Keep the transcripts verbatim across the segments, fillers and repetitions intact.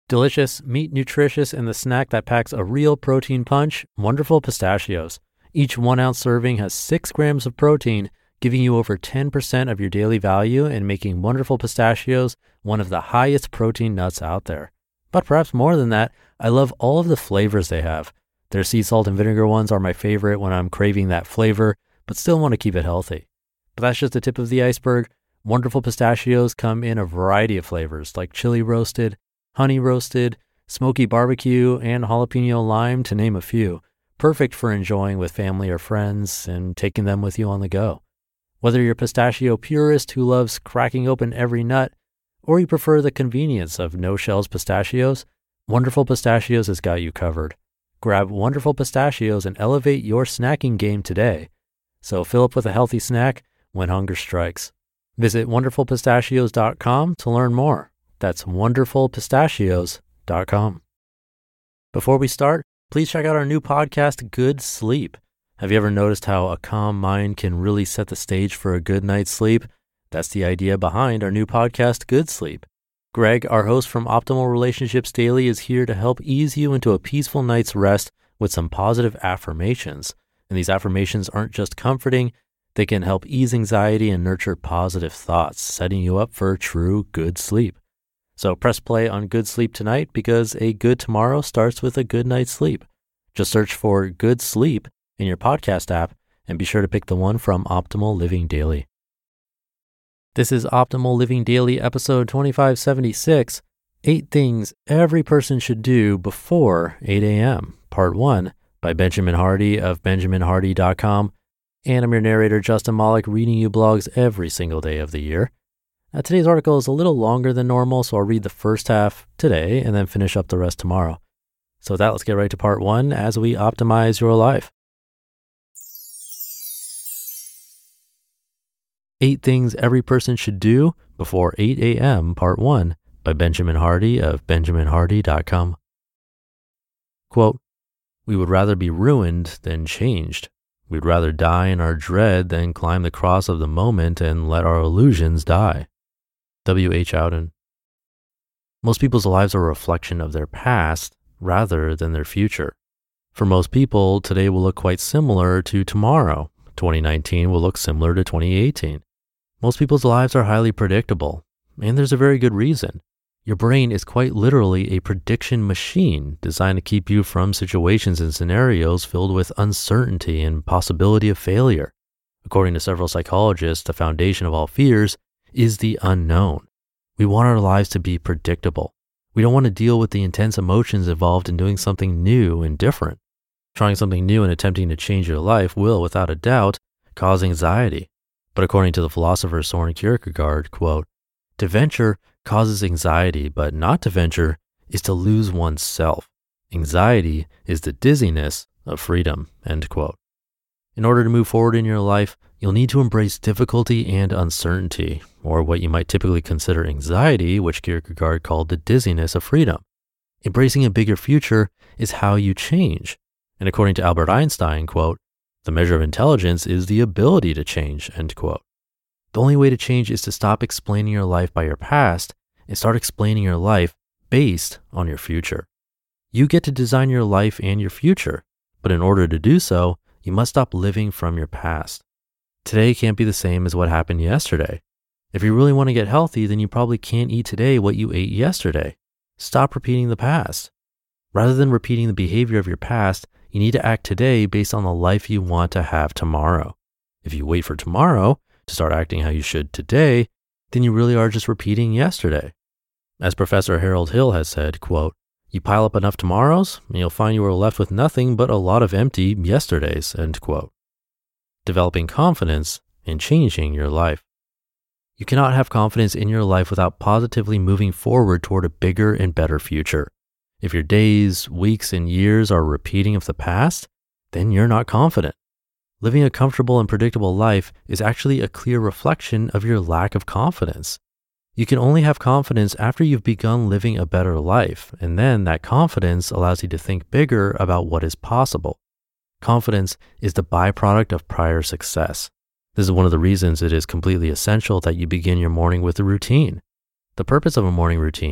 Delicious, meat nutritious, and the snack that packs a real protein punch, Wonderful Pistachios. Each one ounce serving has six grams of protein, giving you over ten percent of your daily value and making Wonderful Pistachios one of the highest protein nuts out there. But perhaps more than that, I love all of the flavors they have. Their sea salt and vinegar ones are my favorite when I'm craving that flavor, but still want to keep it healthy. But that's just the tip of the iceberg. Wonderful Pistachios come in a variety of flavors like chili roasted, honey roasted, smoky barbecue, and jalapeno lime, to name a few. Perfect for enjoying with family or friends and taking them with you on the go. Whether you're a pistachio purist who loves cracking open every nut, or you prefer the convenience of no-shells pistachios, Wonderful Pistachios has got you covered. Grab Wonderful Pistachios and elevate your snacking game today. So fill up with a healthy snack when hunger strikes. Visit wonderful pistachios dot com to learn more. That's wonderful pistachios dot com. Before we start, please check out our new podcast, Good Sleep. Have you ever noticed how a calm mind can really set the stage for a good night's sleep? That's the idea behind our new podcast, Good Sleep. Greg, our host from Optimal Relationships Daily, is here to help ease you into a peaceful night's rest with some positive affirmations. And these affirmations aren't just comforting, they can help ease anxiety and nurture positive thoughts, setting you up for true good sleep. So press play on Good Sleep tonight because a good tomorrow starts with a good night's sleep. Just search for Good Sleep in your podcast app and be sure to pick the one from Optimal Living Daily. This is Optimal Living Daily episode twenty-five seventy-six, Eight Things Every Person Should Do Before eight a.m., Part one, by Benjamin Hardy of benjamin hardy dot com. And I'm your narrator, Justin Malik, reading you blogs every single day of the year. Now, today's article is a little longer than normal, so I'll read the first half today and then finish up the rest tomorrow. So with that, let's get right to part one as we optimize your life. Eight Things Every Person Should Do Before eight a.m., Part one, by Benjamin Hardy of benjamin hardy dot com. Quote, "We would rather be ruined than changed. We'd rather die in our dread than climb the cross of the moment and let our illusions die." W H Auden. Most people's lives are a reflection of their past rather than their future. For most people, today will look quite similar to tomorrow. twenty nineteen will look similar to twenty eighteen. Most people's lives are highly predictable, and there's a very good reason. Your brain is quite literally a prediction machine designed to keep you from situations and scenarios filled with uncertainty and possibility of failure. According to several psychologists, the foundation of all fears is the unknown. We want our lives to be predictable. We don't want to deal with the intense emotions involved in doing something new and different. Trying something new and attempting to change your life will, without a doubt, cause anxiety. But according to the philosopher Soren Kierkegaard, quote, "To venture causes anxiety, but not to venture is to lose oneself. Anxiety is the dizziness of freedom," end quote. In order to move forward in your life, you'll need to embrace difficulty and uncertainty, or what you might typically consider anxiety, which Kierkegaard called the dizziness of freedom. Embracing a bigger future is how you change. And according to Albert Einstein, quote, "The measure of intelligence is the ability to change," end quote. The only way to change is to stop explaining your life by your past and start explaining your life based on your future. You get to design your life and your future, but in order to do so, you must stop living from your past. Today can't be the same as what happened yesterday. If you really want to get healthy, then you probably can't eat today what you ate yesterday. Stop repeating the past. Rather than repeating the behavior of your past, you need to act today based on the life you want to have tomorrow. If you wait for tomorrow to start acting how you should today, then you really are just repeating yesterday. As Professor Harold Hill has said, quote, "You pile up enough tomorrows and you'll find you are left with nothing but a lot of empty yesterdays," end quote. Developing confidence in changing your life. You cannot have confidence in your life without positively moving forward toward a bigger and better future. If your days, weeks, and years are repeating of the past, then you're not confident. Living a comfortable and predictable life is actually a clear reflection of your lack of confidence. You can only have confidence after you've begun living a better life, and then that confidence allows you to think bigger about what is possible. Confidence is the byproduct of prior success. This is one of the reasons it is completely essential that you begin your morning with a routine. The purpose of a morning routine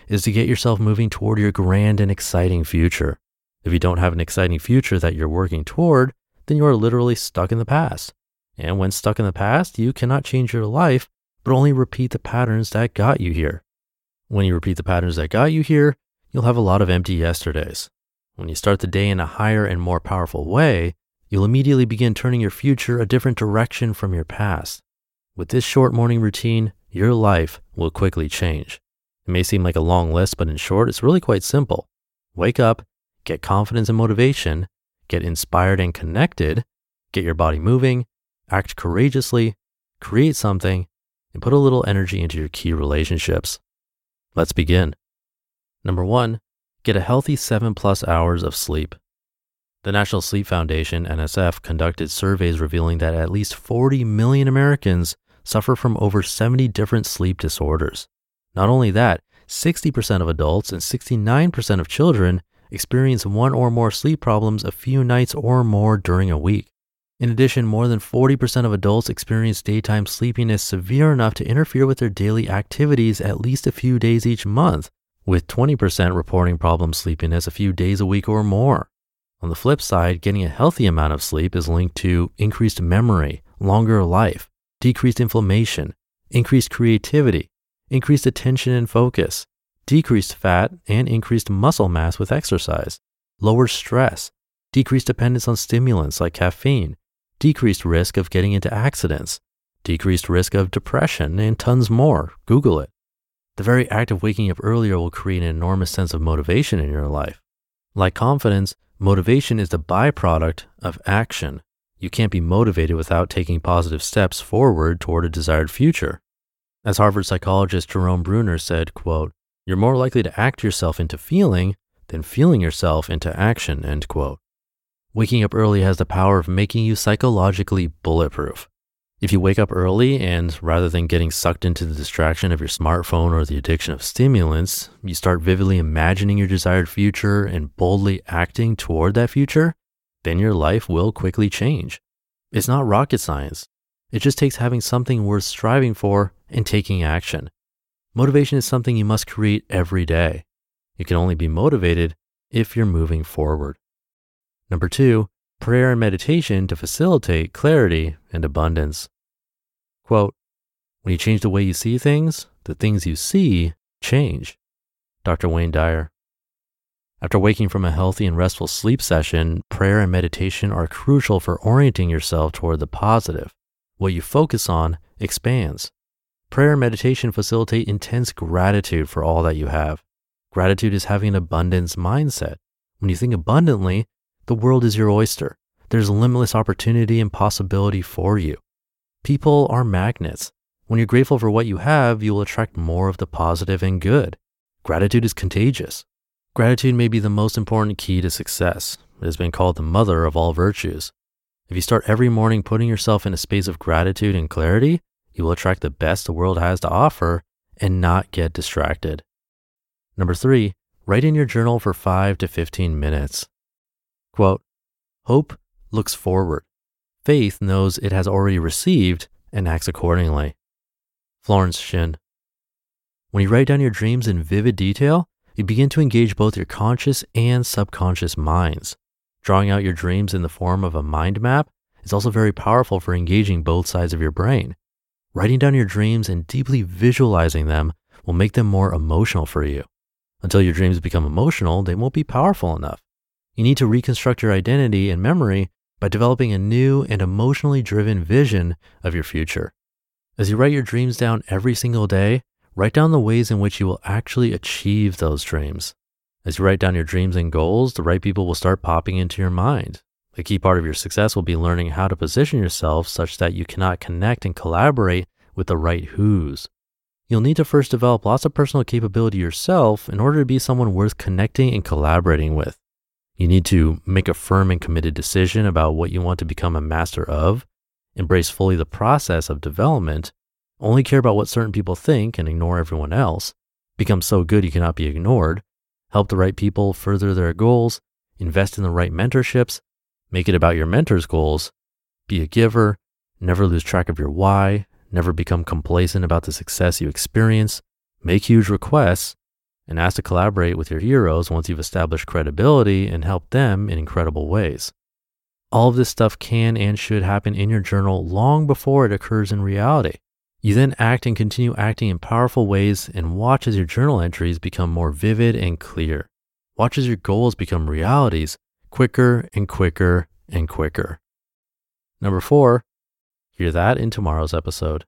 is to get yourself moving toward your grand and exciting future. If you don't have an exciting future that you're working toward, then you are literally stuck in the past. And when stuck in the past, you cannot change your life, but only repeat the patterns that got you here. When you repeat the patterns that got you here, you'll have a lot of empty yesterdays. When you start the day in a higher and more powerful way, you'll immediately begin turning your future a different direction from your past. With this short morning routine, your life will quickly change. It may seem like a long list, but in short, it's really quite simple. Wake up, get confidence and motivation, get inspired and connected, get your body moving, act courageously, create something, and put a little energy into your key relationships. Let's begin. Number one, get a healthy seven plus hours of sleep. The National Sleep Foundation, N S F, conducted surveys revealing that at least forty million Americans suffer from over seventy different sleep disorders. Not only that, sixty percent of adults and sixty-nine percent of children experience one or more sleep problems a few nights or more during a week. In addition, more than forty percent of adults experience daytime sleepiness severe enough to interfere with their daily activities at least a few days each month, with twenty percent reporting problem sleepiness a few days a week or more. On the flip side, getting a healthy amount of sleep is linked to increased memory, longer life, decreased inflammation, increased creativity, increased attention and focus, decreased fat and increased muscle mass with exercise, lower stress, decreased dependence on stimulants like caffeine, decreased risk of getting into accidents, decreased risk of depression, and tons more. Google it. The very act of waking up earlier will create an enormous sense of motivation in your life. Like confidence, motivation is the byproduct of action. You can't be motivated without taking positive steps forward toward a desired future. As Harvard psychologist Jerome Bruner said, quote, "You're more likely to act yourself into feeling than feeling yourself into action," end quote. Waking up early has the power of making you psychologically bulletproof. If you wake up early and rather than getting sucked into the distraction of your smartphone or the addiction of stimulants, you start vividly imagining your desired future and boldly acting toward that future, then your life will quickly change. It's not rocket science. It just takes having something worth striving for and taking action. Motivation is something you must create every day. You can only be motivated if you're moving forward. Number two, prayer and meditation to facilitate clarity and abundance. Quote, "When you change the way you see things, the things you see change." Doctor Wayne Dyer. After waking from a healthy and restful sleep session, prayer and meditation are crucial for orienting yourself toward the positive. What you focus on expands. Prayer and meditation facilitate intense gratitude for all that you have. Gratitude is having an abundance mindset. When you think abundantly, the world is your oyster. There's limitless opportunity and possibility for you. People are magnets. When you're grateful for what you have, you will attract more of the positive and good. Gratitude is contagious. Gratitude may be the most important key to success. It has been called the mother of all virtues. If you start every morning putting yourself in a space of gratitude and clarity, you will attract the best the world has to offer and not get distracted. Number three, write in your journal for five to fifteen minutes. Quote, "Hope looks forward. Faith knows it has already received and acts accordingly." Florence Shinn. When you write down your dreams in vivid detail, you begin to engage both your conscious and subconscious minds. Drawing out your dreams in the form of a mind map is also very powerful for engaging both sides of your brain. Writing down your dreams and deeply visualizing them will make them more emotional for you. Until your dreams become emotional, they won't be powerful enough. You need to reconstruct your identity and memory by developing a new and emotionally driven vision of your future. As you write your dreams down every single day, write down the ways in which you will actually achieve those dreams. As you write down your dreams and goals, the right people will start popping into your mind. A key part of your success will be learning how to position yourself such that you cannot connect and collaborate with the right who's. You'll need to first develop lots of personal capability yourself in order to be someone worth connecting and collaborating with. You need to make a firm and committed decision about what you want to become a master of, embrace fully the process of development, only care about what certain people think and ignore everyone else, become so good you cannot be ignored, help the right people further their goals, invest in the right mentorships, make it about your mentor's goals, be a giver, never lose track of your why, never become complacent about the success you experience, make huge requests, and ask to collaborate with your heroes once you've established credibility and help them in incredible ways. All of this stuff can and should happen in your journal long before it occurs in reality. You then act and continue acting in powerful ways and watch as your journal entries become more vivid and clear. Watch as your goals become realities quicker and quicker and quicker. Number four, hear that in tomorrow's episode.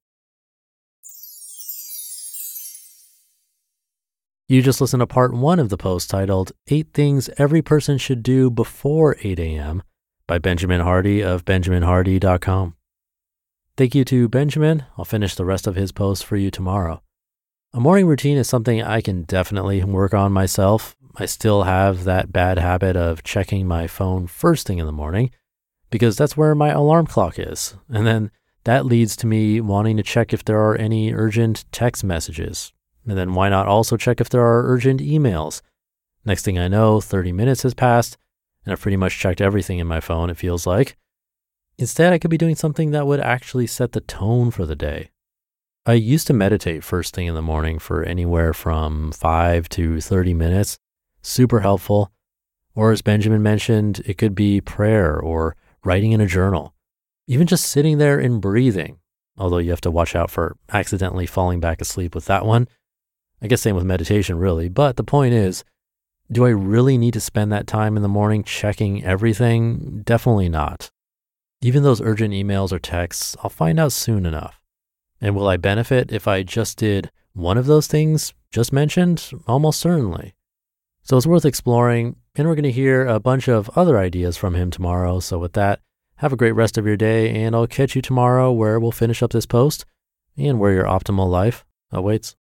You just listened to part one of the post titled Eight Things Every Person Should Do Before eight a.m. by Benjamin Hardy of benjamin hardy dot com. Thank you to Benjamin. I'll finish the rest of his post for you tomorrow. A morning routine is something I can definitely work on myself. I still have that bad habit of checking my phone first thing in the morning because that's where my alarm clock is. And then that leads to me wanting to check if there are any urgent text messages. And then why not also check if there are urgent emails? Next thing I know, thirty minutes has passed and I've pretty much checked everything in my phone, it feels like. Instead, I could be doing something that would actually set the tone for the day. I used to meditate first thing in the morning for anywhere from five to thirty minutes. Super helpful. Or as Benjamin mentioned, it could be prayer or writing in a journal. Even just sitting there and breathing, although you have to watch out for accidentally falling back asleep with that one. I guess same with meditation really, but the point is, do I really need to spend that time in the morning checking everything? Definitely not. Even those urgent emails or texts, I'll find out soon enough. And will I benefit if I just did one of those things just mentioned? Almost certainly. So it's worth exploring, and we're going to hear a bunch of other ideas from him tomorrow. So with that, have a great rest of your day, and I'll catch you tomorrow where we'll finish up this post and where your optimal life awaits.